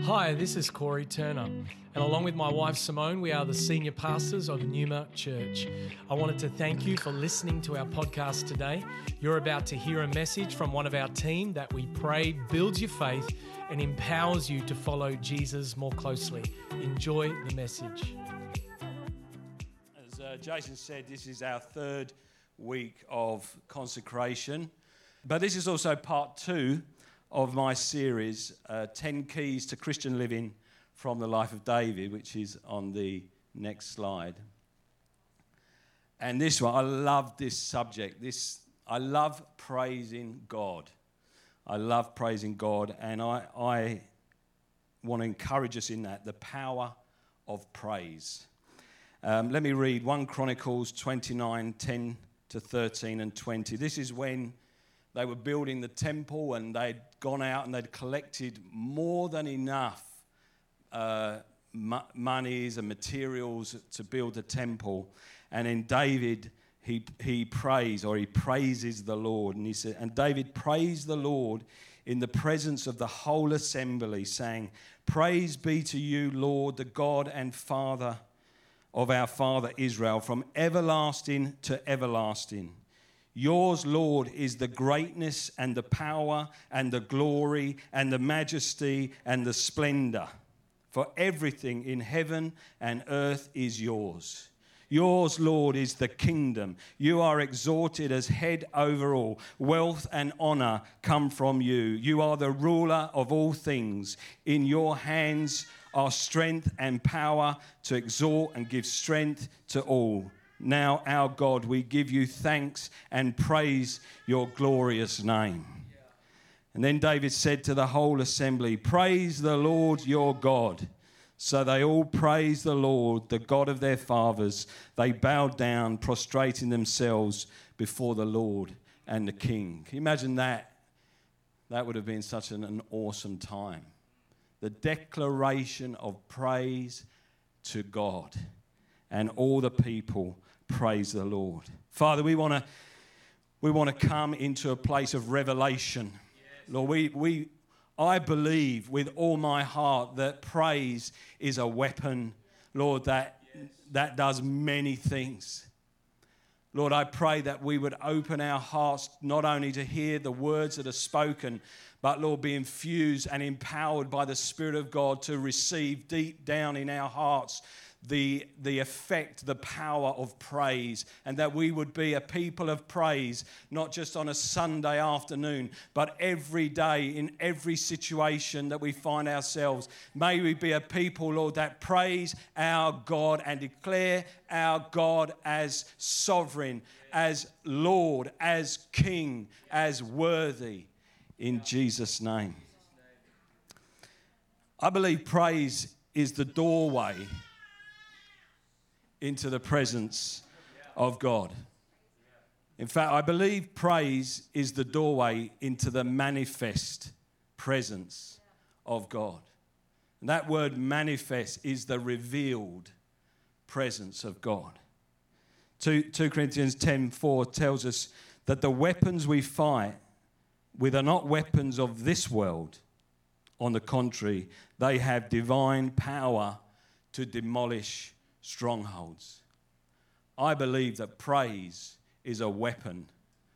Hi, this is Corey Turner, and along with my wife Simone, we are the senior pastors of Numa Church. I wanted to thank you for listening to our podcast today. You're about to hear a message from one of our team that we pray builds your faith and empowers you to follow Jesus more closely. Enjoy the message. As Jason said, this is our third week of consecration, but this is also part 2 of my series, 10 Keys to Christian Living from the Life of David, which is on the next slide. And this one, I love this subject. I love praising God. I love praising God, and I want to encourage us in that, the power of praise. Let me read 1 Chronicles 29, 10 to 13 and 20. This is when they were building the temple and they'd gone out and they'd collected more than enough monies and materials to build the temple. And then David, he praises the Lord. And he said, and David praised the Lord in the presence of the whole assembly, saying, "Praise be to you, Lord, the God and Father of our father Israel, from everlasting to everlasting. Yours, Lord, is the greatness and the power and the glory and the majesty and the splendor. For everything in heaven and earth is yours. Yours, Lord, is the kingdom. You are exalted as head over all. Wealth and honor come from you. You are the ruler of all things. In your hands are strength and power to exalt and give strength to all. Now, our God, we give you thanks and praise your glorious name." And then David said to the whole assembly, "Praise the Lord your God." So they all praised the Lord, the God of their fathers. They bowed down, prostrating themselves before the Lord and the King. Can you imagine that? That would have been such an awesome time. The declaration of praise to God. And all the people praise the Lord. Father, we want to come into a place of revelation. Yes. Lord, I believe with all my heart that praise is a weapon, Lord, that does many things. Lord, I pray that we would open our hearts not only to hear the words that are spoken, but, Lord, be infused and empowered by the Spirit of God to receive deep down in our hearts the effect, the power of praise, and that we would be a people of praise, not just on a Sunday afternoon, but every day in every situation that we find ourselves. May we be a people, Lord, that praise our God and declare our God as sovereign, as Lord, as King, as worthy, in Jesus' name. I believe praise is the doorway into the presence of God. In fact, I believe praise is the doorway into the manifest presence of God. And that word manifest is the revealed presence of God. 2 Corinthians 10:4 tells us that the weapons we fight with are not weapons of this world. On the contrary, they have divine power to demolish strongholds. I believe that praise is a weapon.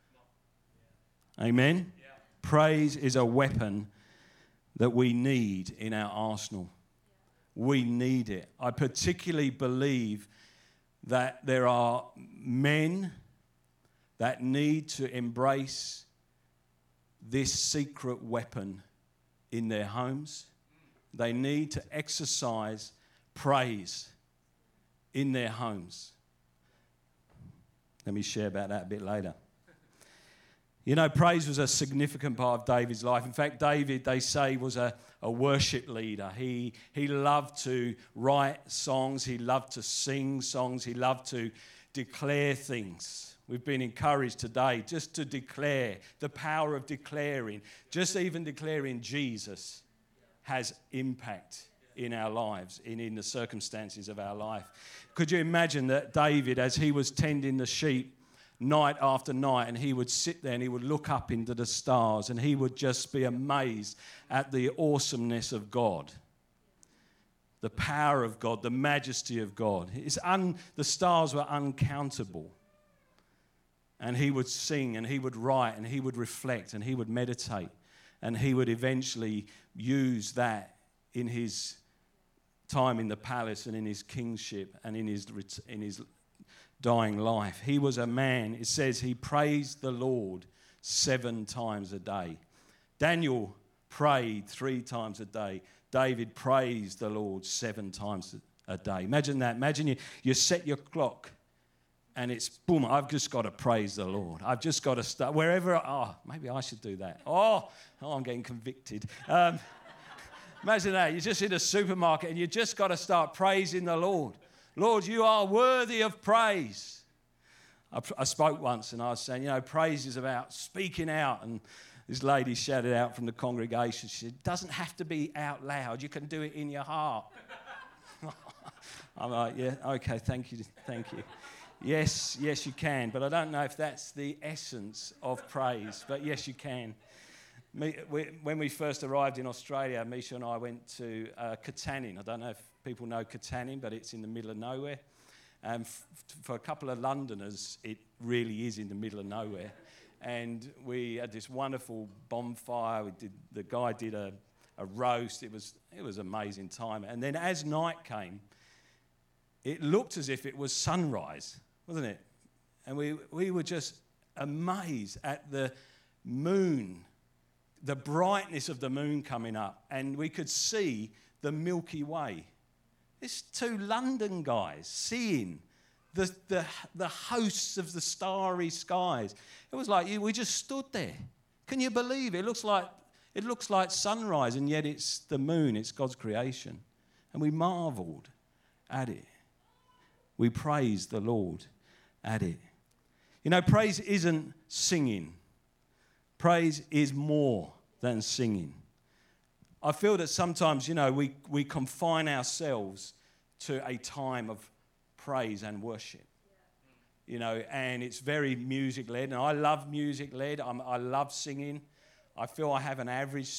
Amen? Yeah. Praise is a weapon that we need in our arsenal. We need it. I particularly believe that there are men that need to embrace this secret weapon in their homes. They need to exercise praise in their homes. Let me share about that a bit later. You know, praise was a significant part of David's life. In fact, David, they say, was a worship leader. He loved to write songs. He loved to sing songs. He loved to declare things. We've been encouraged today just to declare, the power of declaring. Just even declaring Jesus has impact in our lives, in the circumstances of our life. Could you imagine that David, as he was tending the sheep night after night, and he would sit there and he would look up into the stars and he would just be amazed at the awesomeness of God. the power of God, the majesty of God. The stars were uncountable. And he would sing, and he would write, and he would reflect, and he would meditate, and he would eventually use that in his time in the palace and in his kingship and in his dying life. He was a man, it says he praised the Lord 7 times a day. Daniel prayed 3 times a day. David praised the Lord 7 times a day. Imagine that. Imagine you set your clock and it's boom, I've just got to praise the Lord. I've just got to start wherever. Maybe I should do that. I'm getting convicted. Imagine that. You're just in a supermarket and you just got to start praising the Lord. Lord, you are worthy of praise. I spoke once and I was saying, praise is about speaking out. And this lady shouted out from the congregation. She said, it doesn't have to be out loud. You can do it in your heart. I'm like, yeah, okay, thank you. Yes, you can. But I don't know if that's the essence of praise. But yes, you can. When we first arrived in Australia, Misha and I went to Katanning. I don't know if people know Katanning, but it's in the middle of nowhere. And for a couple of Londoners, it really is in the middle of nowhere. And we had this wonderful bonfire. The guy did a roast. It was an amazing time. And then as night came, it looked as if it was sunrise, wasn't it? And we were just amazed at the moon, the brightness of the moon coming up, and we could see the Milky Way. It's 2 London guys seeing the hosts of the starry skies. It was like we just stood there. Can you believe it? It looks like sunrise, and yet it's the moon. It's God's creation, and we marveled at it. We praised the Lord at it. Praise isn't singing. Praise is more than singing. I feel that sometimes, we confine ourselves to a time of praise and worship. And it's very music-led, and I love music-led. I love singing. I feel I have an average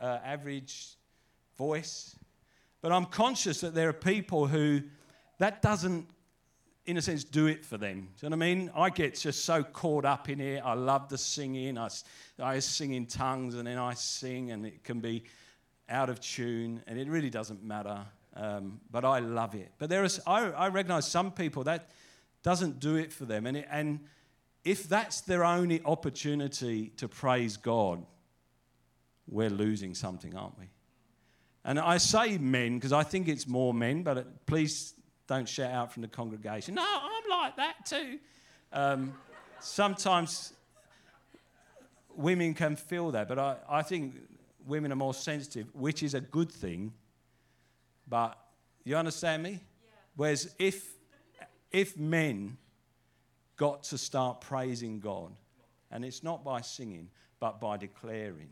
voice. But I'm conscious that there are people who that doesn't, in a sense, do it for them. Do you know what I mean? I get just so caught up in it. I love the singing. I sing in tongues, and then I sing, and it can be out of tune, and it really doesn't matter. But I love it. But I recognise some people that doesn't do it for them. And if that's their only opportunity to praise God, we're losing something, aren't we? And I say men because I think it's more men, but please don't shout out from the congregation. No, I'm like that too. Sometimes women can feel that, but I think women are more sensitive, which is a good thing. But you understand me? Yeah. Whereas if men got to start praising God, and it's not by singing, but by declaring,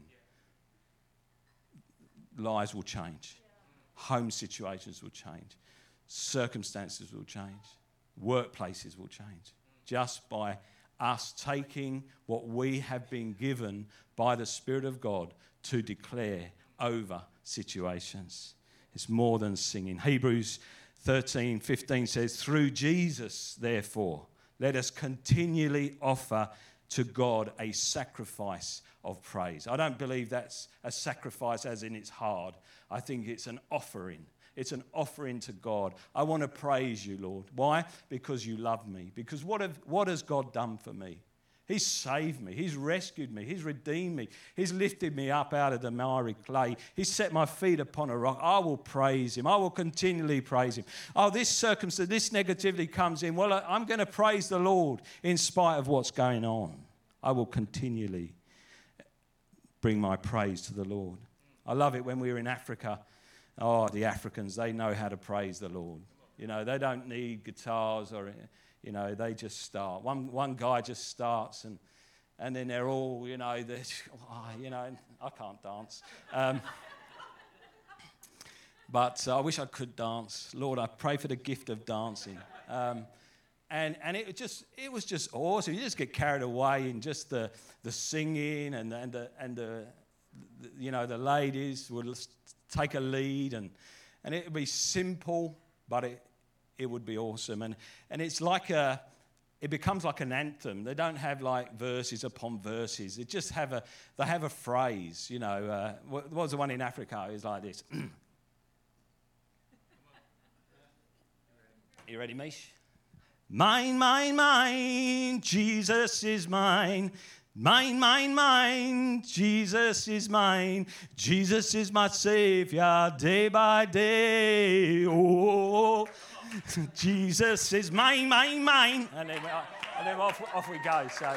lives will change. Home situations will change. Circumstances will change. Workplaces will change. Just by us taking what we have been given by the Spirit of God to declare over situations. It's more than singing. Hebrews 13:15 says, through Jesus, therefore, let us continually offer to God a sacrifice of praise. I don't believe that's a sacrifice as in it's hard. I think it's an offering. It's an offering to God. I want to praise you, Lord. Why? Because you love me. Because what has God done for me? He's saved me. He's rescued me. He's redeemed me. He's lifted me up out of the miry clay. He's set my feet upon a rock. I will praise him. I will continually praise him. This circumstance, this negativity comes in. Well, I'm going to praise the Lord in spite of what's going on. I will continually bring my praise to the Lord. I love it when we were in Africa. The Africans, they know how to praise the Lord. They don't need guitars or... they just start. One guy just starts, and then they're all, I can't dance. But I wish I could dance. Lord, I pray for the gift of dancing. And it was just awesome. You just get carried away in just the singing and the ladies would take a lead And it would be simple, but it would be awesome. And it's like it becomes like an anthem. They don't have like verses upon verses. They just have a phrase, you know. What was the one in Africa? It was like this. You ready, Mish? Mine, mine, mine, Jesus is mine. Mine, mine, mine, Jesus is mine. Jesus is my Savior day by day. Oh, Jesus is mine, mine, mine. And then off we go. So,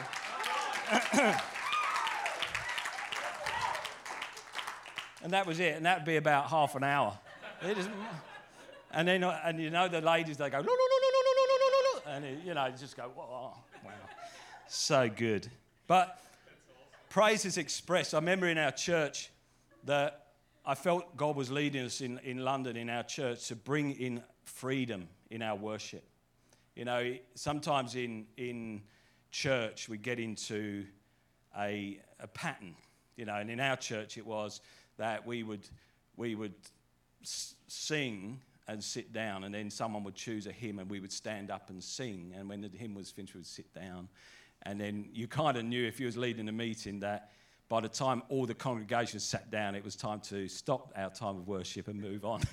and that was it. And that would be about half an hour. And then, and you know, the ladies, they go, no, no, no, no, no, no, no, no, no. And, you know, just go, wow. So good. But praise is expressed. I remember in our church that I felt God was leading us in London, in our church, to bring in freedom in our worship. You know, sometimes in church we get into a pattern, you know, and in our church it was that we would sing and sit down, and then someone would choose a hymn and we would stand up and sing, and when the hymn was finished we would sit down. And then you kind of knew if you was leading a meeting that by the time all the congregation sat down, it was time to stop our time of worship and move on.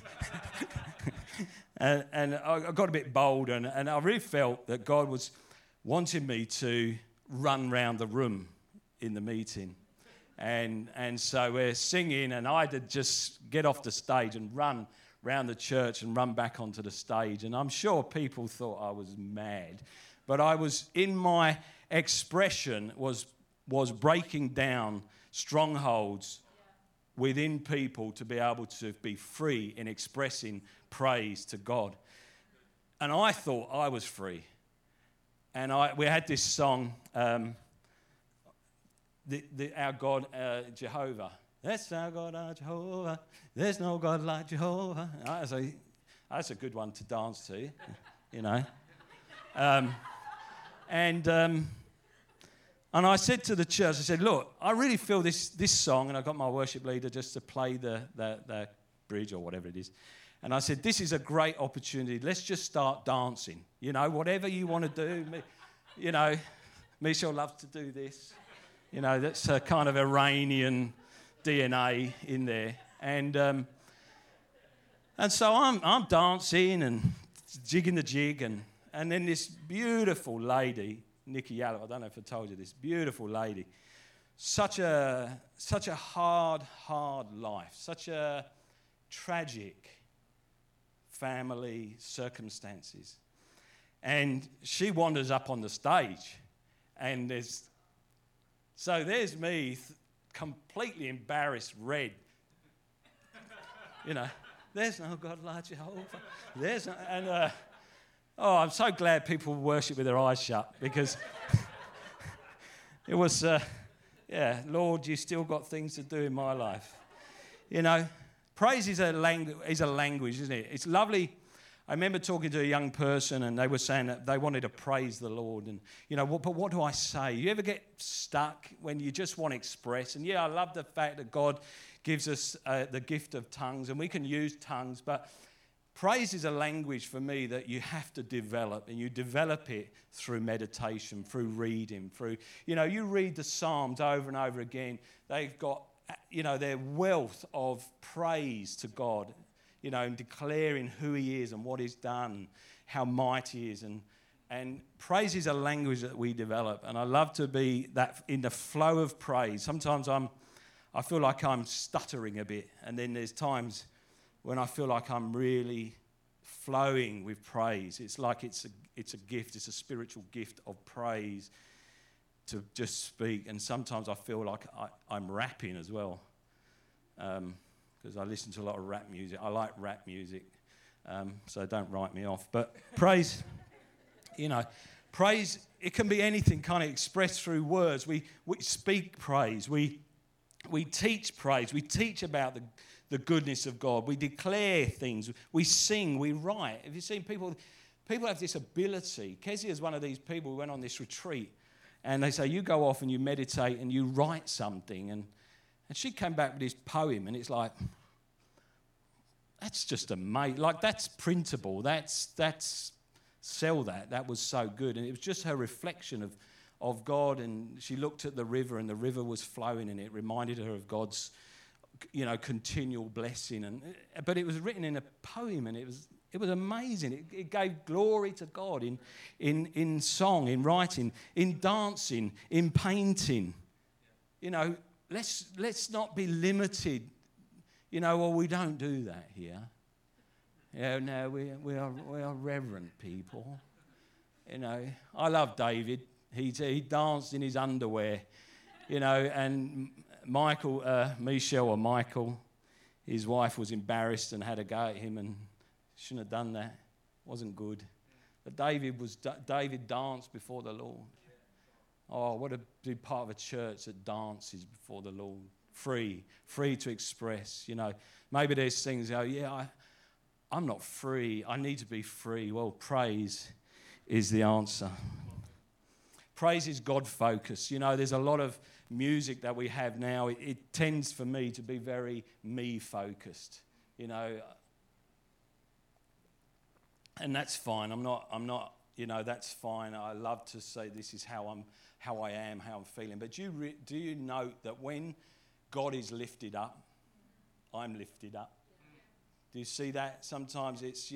and I got a bit bold, and I really felt that God was wanting me to run round the room in the meeting. And so we're singing, and I had to just get off the stage and run round the church and run back onto the stage. And I'm sure people thought I was mad. But I was, in my expression, was breaking down strongholds within people to be able to be free in expressing praise to God. And I thought I was free. And we had this song, our God, Jehovah. That's our God, our Jehovah. There's no God like Jehovah. That's a good one to dance to, you know. And I said to the church, I said, look, I really feel this song, and I got my worship leader just to play the bridge or whatever it is. And I said, this is a great opportunity. Let's just start dancing. You know, whatever you want to do. You know, Michelle loves to do this. You know, that's a kind of Iranian DNA in there. And so I'm dancing and jigging the jig, and then this beautiful lady, Nikki Yallo, I don't know if I told you this, beautiful lady, such a hard life, such a tragic family circumstances. And she wanders up on the stage, and there's me, completely embarrassed, red. You know, there's no God like Jehovah. I'm so glad people worship with their eyes shut, because it was, Lord, you still got things to do in my life. You know, praise is a language, isn't it? It's lovely. I remember talking to a young person, and they were saying that they wanted to praise the Lord. And, you know, but what do I say? You ever get stuck when you just want to express? And, I love the fact that God gives us the gift of tongues, and we can use tongues. But praise is a language for me that you have to develop, and you develop it through meditation, through reading, through, you read the Psalms over and over again. They've got, their wealth of praise to God. And declaring who he is and what he's done, how mighty he is. And praise is a language that we develop. And I love to be that in the flow of praise. Sometimes I feel like I'm stuttering a bit. And then there's times when I feel like I'm really flowing with praise. It's like it's a gift. It's a spiritual gift of praise to just speak. And sometimes I feel like I'm rapping as well. Because I listen to a lot of rap music. I like rap music, so don't write me off. But praise, praise, it can be anything, kind of expressed through words. We speak praise. We teach praise. We teach about the goodness of God. We declare things. We sing. We write. Have you seen people have this ability? Kezia is one of these people who went on this retreat, and they say, you go off and you meditate and you write something, and she came back with this poem, and it's like, that's just amazing. Like, that's printable. That's sell that. That was so good. And it was just her reflection of God. And she looked at the river, and the river was flowing, and it reminded her of God's, continual blessing. But it was written in a poem, and it was amazing. It gave glory to God in song, in writing, in dancing, in painting. Let's not be limited. Well, we don't do that here. No, we are reverent people. I love David. He danced in his underwear, and Michael, his wife was embarrassed and had a go at him and shouldn't have done that. Wasn't good. But David danced before the Lord. Oh, what a big part of a church that dances before the Lord. Free to express. Maybe there's things, I'm not free. I need to be free. Well, praise is the answer. Praise is God-focused. There's a lot of music that we have now. It tends for me to be very me-focused. And that's fine. I'm not. That's fine. I love to say this is how I am, how I'm feeling. But do you note that when God is lifted up, I'm lifted up? Do you see that? Sometimes it's,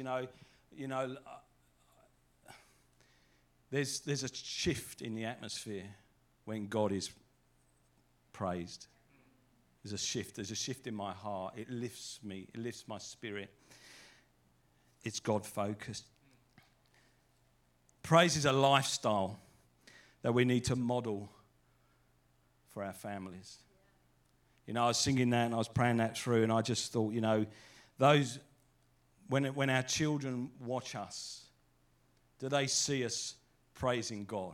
there's a shift in the atmosphere when God is praised. There's a shift in my heart. It lifts me, it lifts my spirit. It's God-focused. Praise is a lifestyle that we need to model for our families. I was singing that and I was praying that through, and I just thought, those when our children watch us, do they see us praising God?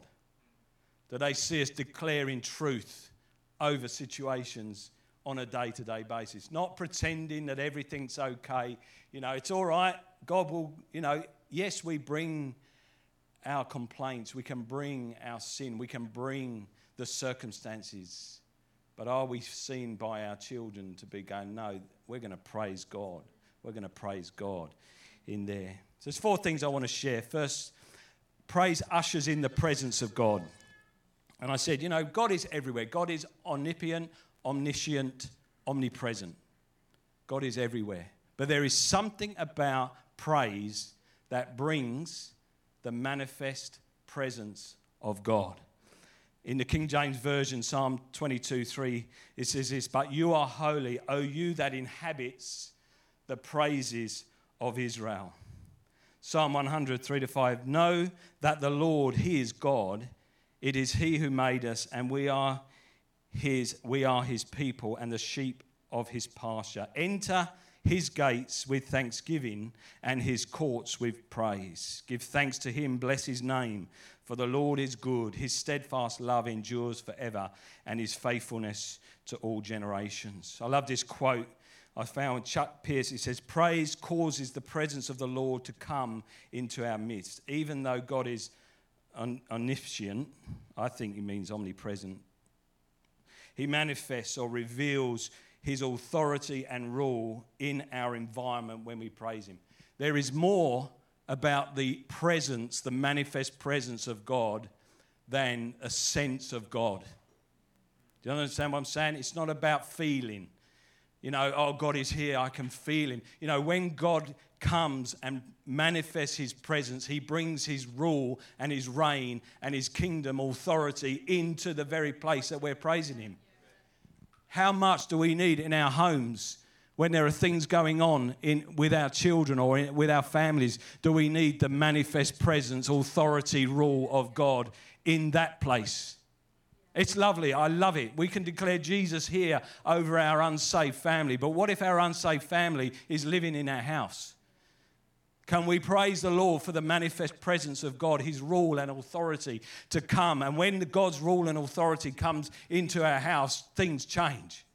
Do they see us declaring truth over situations on a day-to-day basis? Not pretending that everything's okay. It's all right. God will, yes, we bring our complaints. We can bring our sin. We can bring the circumstances. But are we seen by our children to be going, no, we're going to praise God. We're going to praise God in there. So there's 4 things I want to share. First, praise ushers in the presence of God. And I said, God is everywhere. God is omnipotent, omniscient, omnipresent. God is everywhere. But there is something about praise that brings the manifest presence of God. In the King James Version, Psalm 22:3, it says this, "But you are holy, O you that inhabits the praises of Israel." Psalm 100:3-5, "Know that the Lord, He is God. It is He who made us, and we are His people and the sheep of His pasture. Enter His gates with thanksgiving and His courts with praise. Give thanks to Him, bless His name, for the Lord is good. His steadfast love endures forever, and His faithfulness to all generations." I love this quote I found. Chuck Pierce, he says, "Praise causes the presence of the Lord to come into our midst. Even though God is omniscient," I think he means omnipresent, "He manifests or reveals His authority and rule in our environment when we praise Him." There is more about the presence, the manifest presence of God, than a sense of God. Do you understand what I'm saying? It's not about feeling. Oh, God is here, I can feel Him. When God comes and manifests His presence, He brings His rule and His reign and His kingdom authority into the very place that we're praising Him. How much do we need in our homes when there are things going on with our children or with our families? Do we need the manifest presence, authority, rule of God in that place? It's lovely. I love it. We can declare Jesus here over our unsaved family. But what if our unsaved family is living in our house? Can we praise the Lord for the manifest presence of God, His rule and authority to come? And when God's rule and authority comes into our house, things change.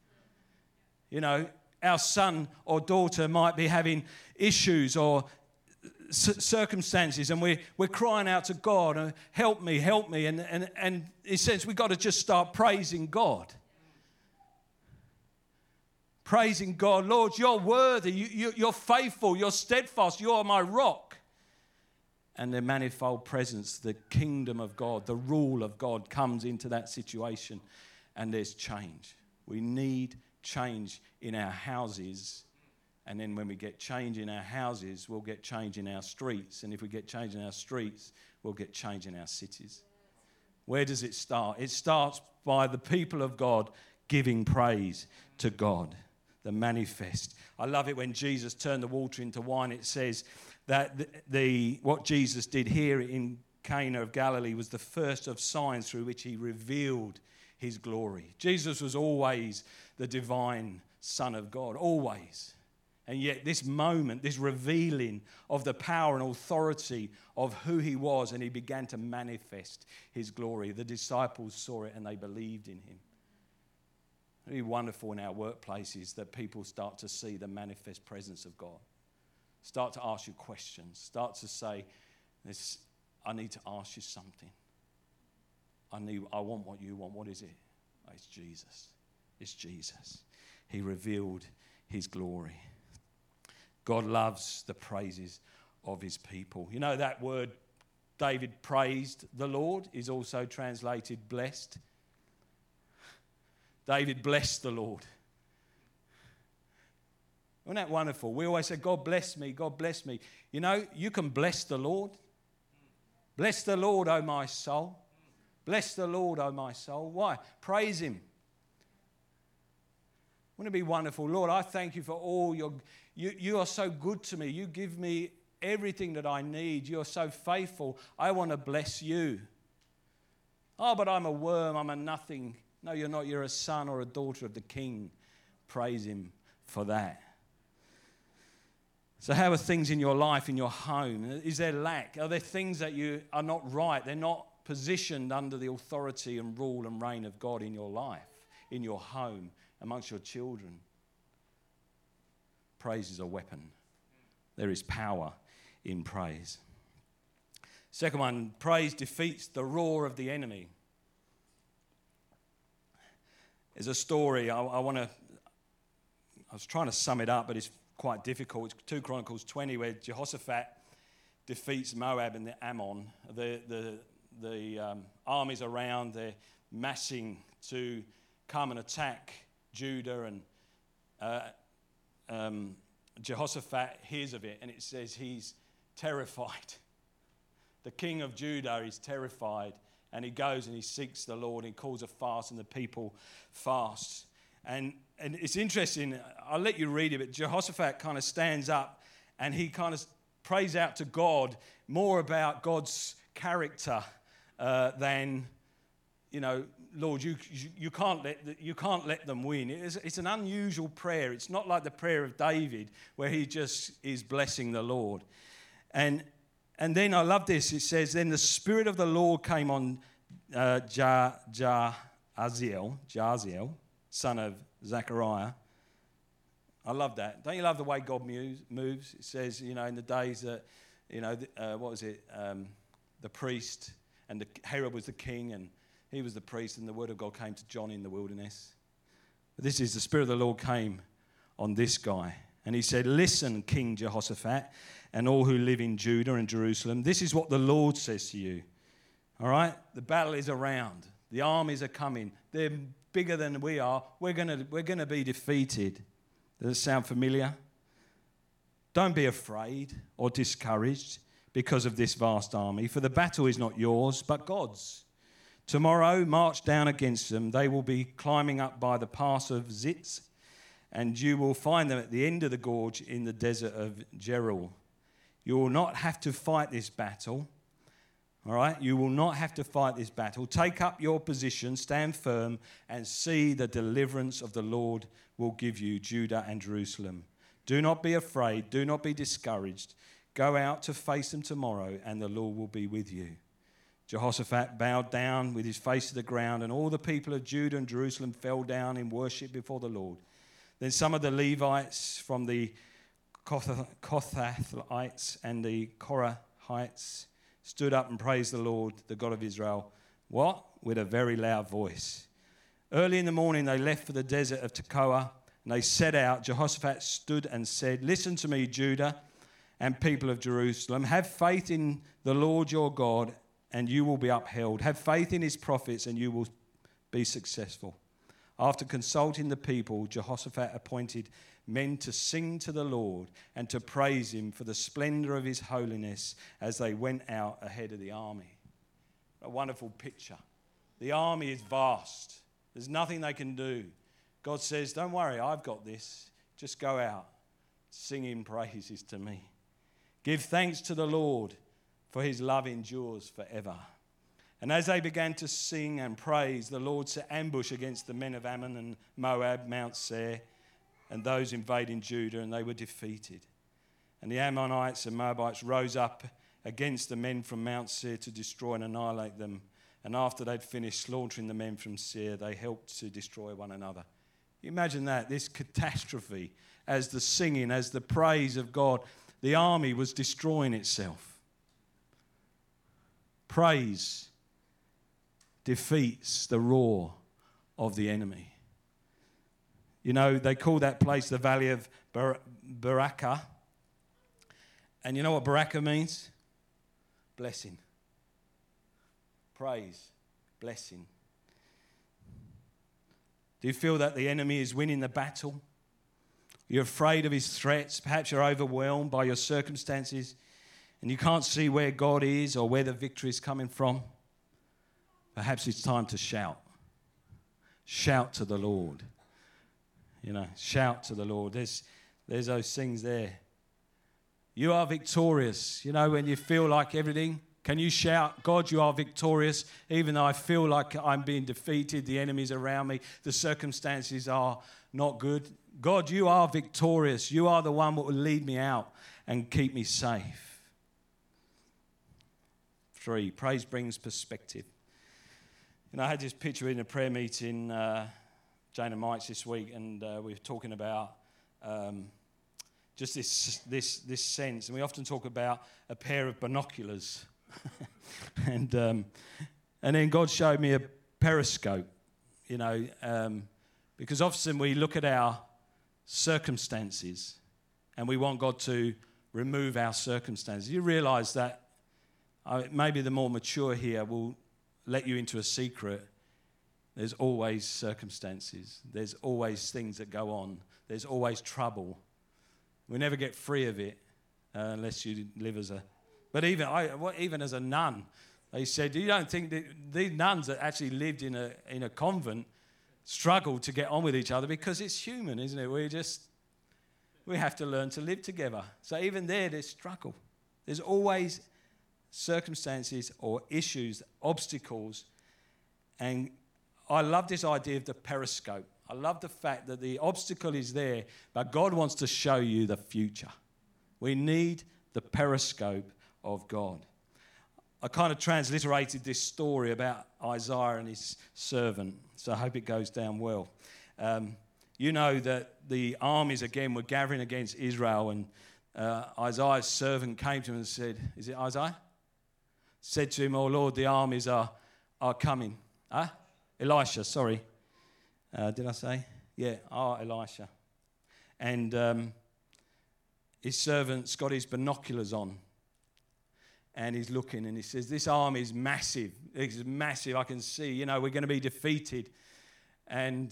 Our son or daughter might be having issues or circumstances, and we're crying out to God, help me. And in a sense, we've got to just start praising God. praising God. Lord, you're worthy. You're faithful. You're steadfast. You are my rock. And the manifold presence, the kingdom of God, the rule of God comes into that situation, and there's change. We need change in our houses. And then when we get change in our houses, we'll get change in our streets. And if we get change in our streets, we'll get change in our cities. Where does it start? It starts by the people of God giving praise to God, the manifest. I love it when Jesus turned the water into wine. It says that what Jesus did here in Cana of Galilee was the first of signs through which he revealed his glory. Jesus was always the divine Son of God, always. And yet this moment, this revealing of the power and authority of who he was, and he began to manifest his glory. The disciples saw it and they believed in him. It'd be wonderful in our workplaces that people start to see the manifest presence of God. Start to ask you questions. Start to say, I need to ask you something. I want what you want. What is it? Oh, it's Jesus. It's Jesus. He revealed his glory. God loves the praises of his people. You know that word, David praised the Lord, is also translated blessed. David blessed the Lord. Isn't that wonderful? We always say, God bless me, God bless me. You know, you can bless the Lord. Bless the Lord, O my soul. Bless the Lord, O my soul. Why? Praise him. Wouldn't it be wonderful? Lord, I thank you for all you are so good to me. You give me everything that I need. You're so faithful. I want to bless you. Oh, but I'm a worm. I'm a nothing. No, you're not. You're a son or a daughter of the King. Praise him for that. So how are things in your life, in your home? Is there lack? Are there things that you are not right? They're not positioned under the authority and rule and reign of God in your life, in your home, amongst your children. Praise is a weapon. There is power in praise. Second one, praise defeats the roar of the enemy. There's a story, I was trying to sum it up, but it's quite difficult. It's 2 Chronicles 20, where Jehoshaphat defeats Moab and the Ammon. The armies around, they're massing to come and attack Judah, and Jehoshaphat hears of it, and it says he's terrified. The king of Judah is terrified, and he goes and he seeks the Lord. He calls a fast, and the people fast. And it's interesting, I'll let you read it, but Jehoshaphat kind of stands up and he kind of prays out to God more about God's character than, you know, Lord, you can't let them win. It's an unusual prayer. It's not like the prayer of David where he just is blessing the Lord. And then I love this. It says, then the Spirit of the Lord came on Jaziel, son of Zechariah. I love that. Don't you love the way God moves? It says, you know, in the days that, you know, the priest and Herod was the king and he was the priest, and the word of God came to John in the wilderness. But this is the Spirit of the Lord came on this guy. And he said, listen, King Jehoshaphat, and all who live in Judah and Jerusalem, this is what the Lord says to you. All right? The battle is around. The armies are coming. They're bigger than we are. We're gonna be defeated. Does it sound familiar? Don't be afraid or discouraged because of this vast army, for the battle is not yours, but God's. Tomorrow, march down against them. They will be climbing up by the pass of Zitz, and you will find them at the end of the gorge in the desert of Jeruel. You will not have to fight this battle. All right? You will not have to fight this battle. Take up your position, stand firm, and see the deliverance of the Lord will give you, Judah and Jerusalem. Do not be afraid. Do not be discouraged. Go out to face them tomorrow, and the Lord will be with you. Jehoshaphat bowed down with his face to the ground, and all the people of Judah and Jerusalem fell down in worship before the Lord. Then some of the Levites from the Kohathites and the Korahites stood up and praised the Lord, the God of Israel. What? With a very loud voice. Early in the morning they left for the desert of Tekoa, And they set out. Jehoshaphat stood and said, "Listen to me, Judah and people of Jerusalem. Have faith in the Lord your God, and you will be upheld. Have faith in his prophets, and you will be successful." After consulting the people, Jehoshaphat appointed men to sing to the Lord and to praise him for the splendor of his holiness as they went out ahead of the army. A wonderful picture. The army is vast. There's nothing they can do. God says, "Don't worry, I've got this. Just go out, singing praises to me. Give thanks to the Lord, for his love endures forever." And as they began to sing and praise, the Lord set ambush against the men of Ammon and Moab, Mount Seir, and those invading Judah, and they were defeated. And the Ammonites and Moabites rose up against the men from Mount Seir to destroy and annihilate them. And after they'd finished slaughtering the men from Seir, they helped to destroy one another. You imagine that, this catastrophe, as the singing, as the praise of God, the army was destroying itself. Praise defeats the roar of the enemy. You know, they call that place the Valley of Barakah. And you know what Barakah means? Blessing. Praise. Blessing. Do you feel that the enemy is winning the battle? You're afraid of his threats. Perhaps you're overwhelmed by your circumstances and you can't see where God is or where the victory is coming from. Perhaps it's time to shout. Shout to the Lord. You know, shout to the Lord. There's those things there. You are victorious. You know, when you feel like everything, can you shout, "God, you are victorious, even though I feel like I'm being defeated, the enemy's around me, the circumstances are not good"? God, you are victorious. You are the one that will lead me out and keep me safe. 3, praise brings perspective. You know, I had this picture in a prayer meeting, Jane and Mike's this week, and we were talking about just this sense. And we often talk about a pair of binoculars. and then God showed me a periscope, you know, because often we look at our circumstances and we want God to remove our circumstances. You realise that maybe the more mature here will let you into a secret. There's always circumstances. There's always things that go on. There's always trouble. We never get free of it unless you live as a... But even as a nun, they said, you don't think that these nuns that actually lived in a convent struggled to get on with each other, because it's human, isn't it? We have to learn to live together. So even there's struggle. There's always circumstances or issues, obstacles. And I love this idea of the periscope. I love the fact that the obstacle is there, but God wants to show you the future. We need the periscope of God. I kind of transliterated this story about Isaiah and his servant, so I hope it goes down well. You know that the armies again were gathering against Israel, and Isaiah's servant came to him and said, is it Isaiah? Said to him, "Oh Lord, the armies are coming." Elisha, sorry. Did I say? Yeah, Elisha. And his servant's got his binoculars on. And he's looking and he says, "This army is massive. It's massive. I can see, you know, we're going to be defeated." And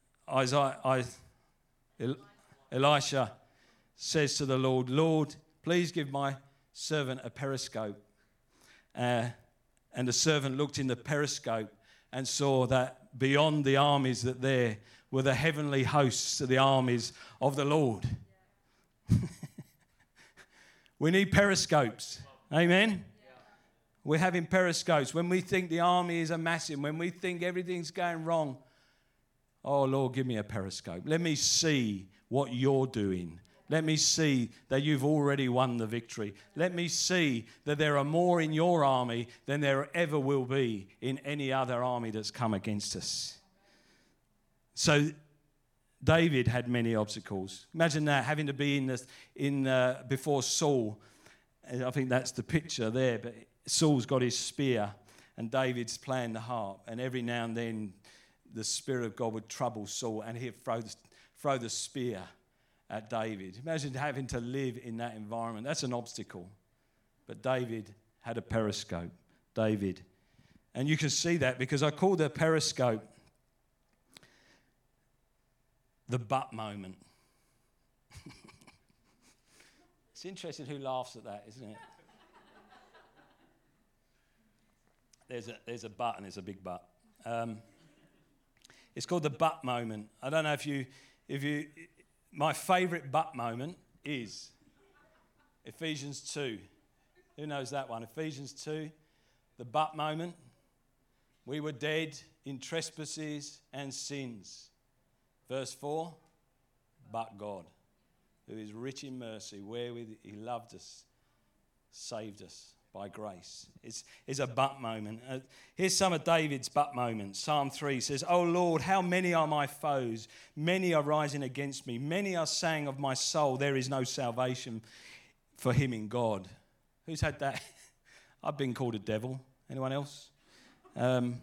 Elisha says to the Lord, "Lord, please give my servant a periscope." And the servant looked in the periscope and saw that beyond the armies that there were the heavenly hosts of the armies of the Lord. We need periscopes. Amen? Yeah. We're having periscopes. When we think the army is a massive, when we think everything's going wrong, oh, Lord, give me a periscope. Let me see what you're doing. Let me see that you've already won the victory. Let me see that there are more in your army than there ever will be in any other army that's come against us. So David had many obstacles. Imagine that, having to be before Saul. I think that's the picture there. But Saul's got his spear and David's playing the harp. And every now and then the Spirit of God would trouble Saul and he'd throw the spear at David. Imagine having to live in that environment. That's an obstacle. But David had a periscope. David. And you can see that because I call the periscope the butt moment. It's interesting who laughs at that, isn't it? There's a butt and it's a big butt. It's called the butt moment. I don't know if you, my favourite butt moment is Ephesians 2. Who knows that one? Ephesians 2, the butt moment. We were dead in trespasses and sins. Verse 4, but God, who is rich in mercy, wherewith he loved us, saved us by grace. It's a butt moment. Here's some of David's butt moments. Psalm 3 says, "O Lord, how many are my foes? Many are rising against me. Many are saying of my soul, there is no salvation for him in God." Who's had that? I've been called a devil. Anyone else? I'm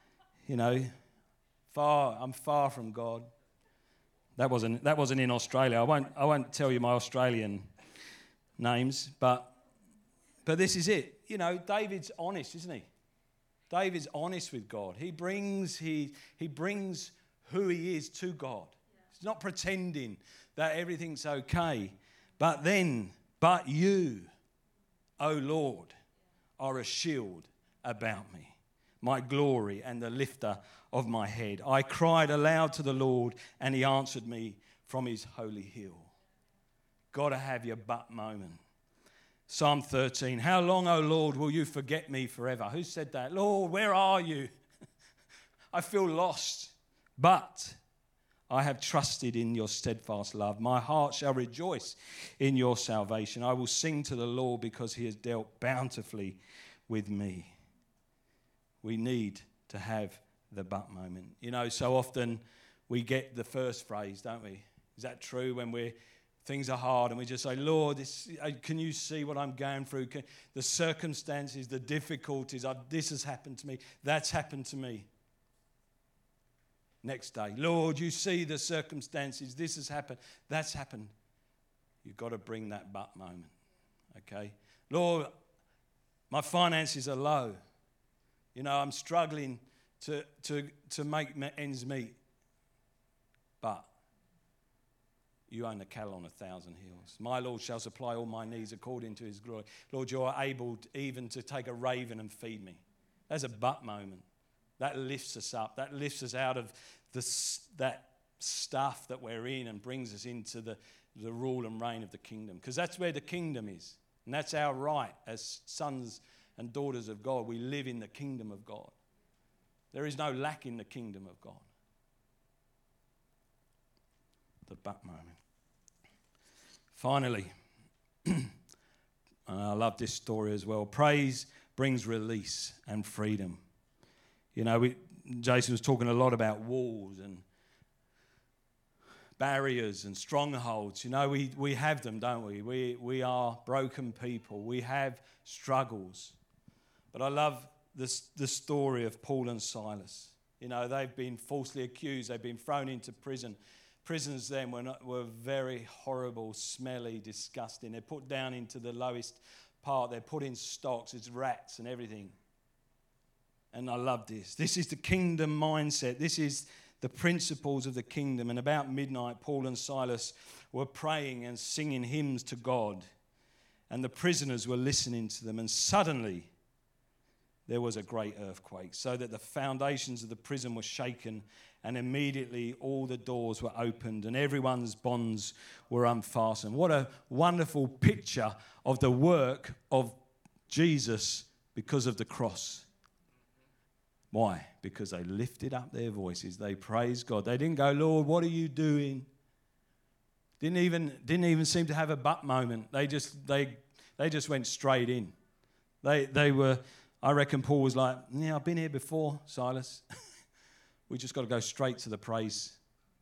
far from God. That wasn't in Australia. I won't tell you my Australian names, but this is it. David's honest, isn't he? David's honest with God. He brings who he is to God. He's not pretending that everything's okay. But you, O Lord, are a shield about me, my glory and the lifter of my head. I cried aloud to the Lord, and he answered me from his holy hill. Got to have your butt moment. Psalm 13, how long, O Lord, will you forget me forever? Who said that? Lord, where are you? I feel lost, but I have trusted in your steadfast love. My heart shall rejoice in your salvation. I will sing to the Lord because he has dealt bountifully with me. We need to have the but moment. So often we get the first phrase, don't we? Is that true when things are hard and we just say, Lord, can you see what I'm going through? The circumstances, the difficulties, this has happened to me, that's happened to me. Next day, Lord, you see the circumstances, this has happened, that's happened. You've got to bring that but moment, okay? Lord, my finances are low. I'm struggling to make ends meet. But you own the cattle on 1,000 hills. My Lord shall supply all my needs according to his glory. Lord, you are able even to take a raven and feed me. That's a but moment. That lifts us up. That lifts us out of that stuff that we're in and brings us into the rule and reign of the kingdom. Because that's where the kingdom is. And that's our right as sons and daughters of God. We live in the kingdom of God. There is no lack in the kingdom of God. The but moment. Finally, and I love this story as well, praise brings release and freedom. Jason was talking a lot about walls and barriers and strongholds. We have them, don't we? We are broken people. We have struggles. But I love the story of Paul and Silas. They've been falsely accused. They've been thrown into prison. Prisons then were very horrible, smelly, disgusting. They're put down into the lowest part. They're put in stocks. It's rats and everything. And I love this. This is the kingdom mindset. This is the principles of the kingdom. And about midnight, Paul and Silas were praying and singing hymns to God. And the prisoners were listening to them. And suddenly, there was a great earthquake, so that the foundations of the prison were shaken, and immediately all the doors were opened and everyone's bonds were unfastened. What a wonderful picture of the work of Jesus because of the cross. Why? Because they lifted up their voices. They praised God. They didn't go, Lord, what are you doing? Didn't even seem to have a but moment. They just went straight in. They were. I reckon Paul was like, yeah, I've been here before, Silas. We just got to go straight to the praising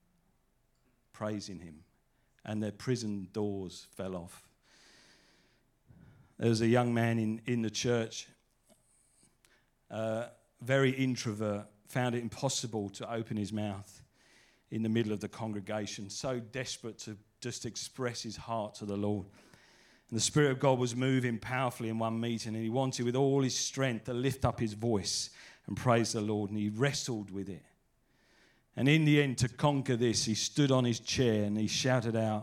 him. And their prison doors fell off. There was a young man in the church, very introvert, found it impossible to open his mouth. in the middle of the congregation, so desperate to just express his heart to the Lord. And the Spirit of God was moving powerfully in one meeting, and he wanted with all his strength to lift up his voice and praise the Lord, and he wrestled with it. And in the end, to conquer this, he stood on his chair and he shouted out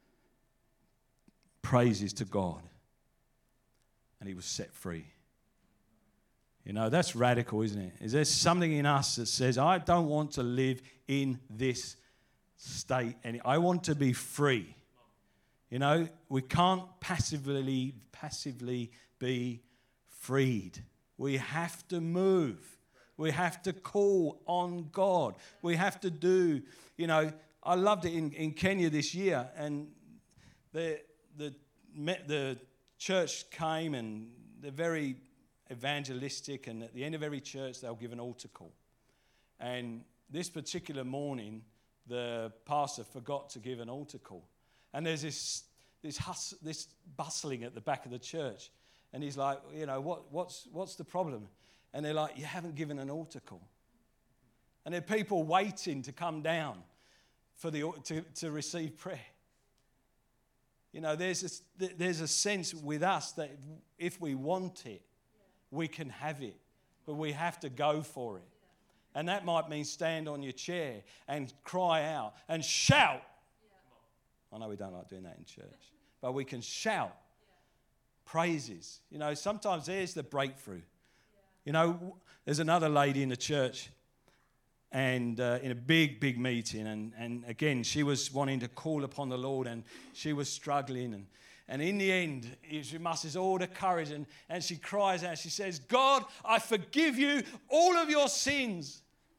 praises to God, and he was set free. You know, that's radical, isn't it? Is there something in us that says, I don't want to live in this state, and I want to be free? You know, we can't passively be freed. We have to move. We have to call on God. We have to do, you know, I loved it in Kenya this year, and the church came, and they're very evangelistic, and at the end of every church they'll give an altar call. And this particular morning the pastor forgot to give an altar call, and there's this bustling at the back of the church, and he's like, you know, what's the problem? And they're like, you haven't given an altar call. And there are people waiting to come down for to receive prayer. You know, there's a sense with us that if we want it, we can have it, but we have to go for it. And that might mean stand on your chair and cry out and shout. I know we don't like doing that in church, but we can shout praises. You know, sometimes there's the breakthrough. You know, there's another lady in the church, and in a big meeting, and again, she was wanting to call upon the Lord, and she was struggling, and in the end, she musters all the courage, and she cries out, she says, God, I forgive you all of your sins.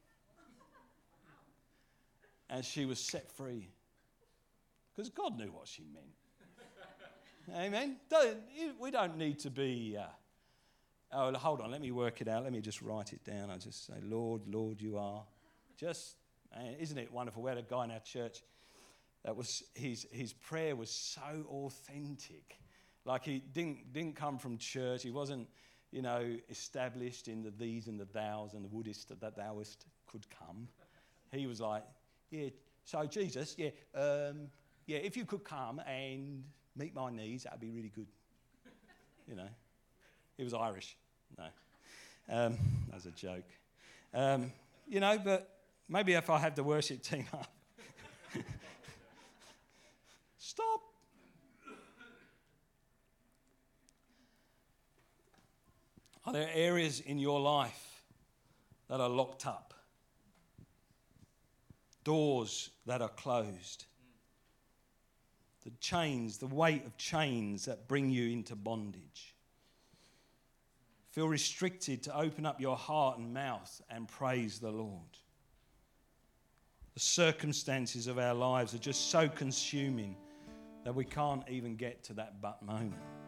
And she was set free, because God knew what she meant. Amen? We don't need to be... oh, hold on, let me work it out. Let me just write it down. I just say, Lord, you are. Isn't it wonderful? We had a guy in our church that was, his prayer was so authentic. Like he didn't come from church. He wasn't, you know, established in the these and the thous and the wouldest that thouest could come. He was like, yeah, so Jesus, if you could come and meet my needs, that would be really good. You know, he was Irish. No, that was a joke. You know, but maybe if I had the worship team up. Stop. Are there areas in your life that are locked up? Doors that are closed? The chains, the weight of chains that bring you into bondage? Feel restricted to open up your heart and mouth and praise the Lord? The circumstances of our lives are just so consuming that we can't even get to that but moment.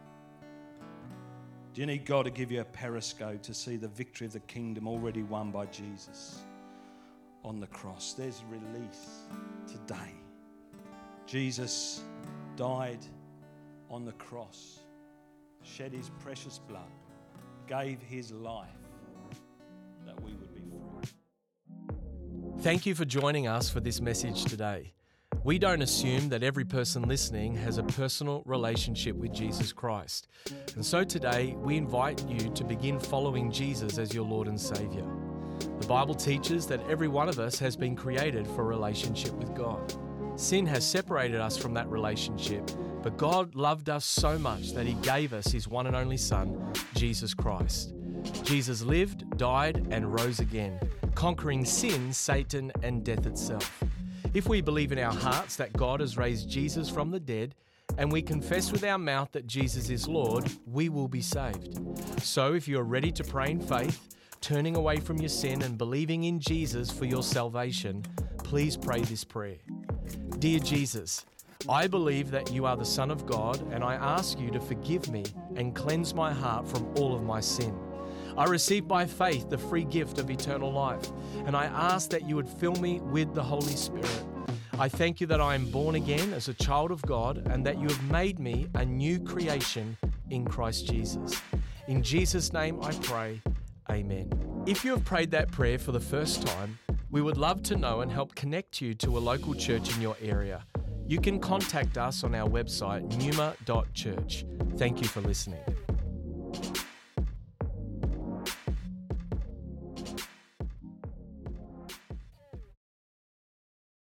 Do you need God to give you a periscope to see the victory of the kingdom already won by Jesus on the cross? There's release today. Jesus died on the cross, shed his precious blood, gave his life that we would be free. Thank you for joining us for this message today. We don't assume that every person listening has a personal relationship with Jesus Christ. And so today, we invite you to begin following Jesus as your Lord and Savior. The Bible teaches that every one of us has been created for a relationship with God. Sin has separated us from that relationship, but God loved us so much that he gave us his one and only Son, Jesus Christ. Jesus lived, died, and rose again, conquering sin, Satan, and death itself. If we believe in our hearts that God has raised Jesus from the dead, and we confess with our mouth that Jesus is Lord, we will be saved. So if you are ready to pray in faith, turning away from your sin and believing in Jesus for your salvation, please pray this prayer. Dear Jesus, I believe that you are the Son of God, and I ask you to forgive me and cleanse my heart from all of my sin. I receive by faith the free gift of eternal life, and I ask that you would fill me with the Holy Spirit. I thank you that I am born again as a child of God, and that you have made me a new creation in Christ Jesus. In Jesus' name I pray, amen. If you have prayed that prayer for the first time, We would love to know and help connect you to a local church in your area. You can contact us on our website, numa.church. Thank you for listening.